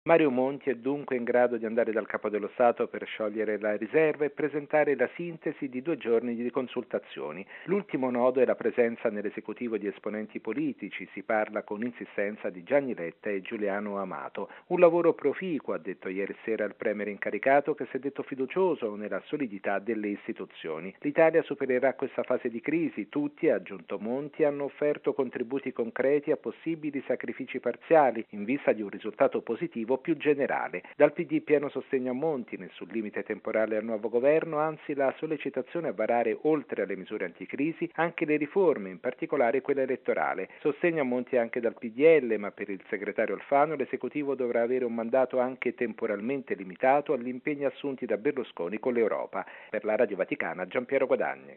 Mario Monti è dunque in grado di andare dal Capo dello Stato per sciogliere la riserva e presentare la sintesi di 2 giorni di consultazioni. L'ultimo nodo è la presenza nell'esecutivo di esponenti politici, si parla con insistenza di Gianni Letta e Giuliano Amato. Un lavoro proficuo, ha detto ieri sera il premier incaricato, che si è detto fiducioso nella solidità delle istituzioni. L'Italia supererà questa fase di crisi, tutti, ha aggiunto Monti, hanno offerto contributi concreti a possibili sacrifici parziali in vista di un risultato positivo più generale. Dal PD pieno sostegno a Monti, nessun limite temporale al nuovo governo, anzi la sollecitazione a varare oltre alle misure anticrisi anche le riforme, in particolare quella elettorale. Sostegno a Monti anche dal PDL, ma per il segretario Alfano l'esecutivo dovrà avere un mandato anche temporalmente limitato agli impegni assunti da Berlusconi con l'Europa. Per la Radio Vaticana, Giampiero Guadagni.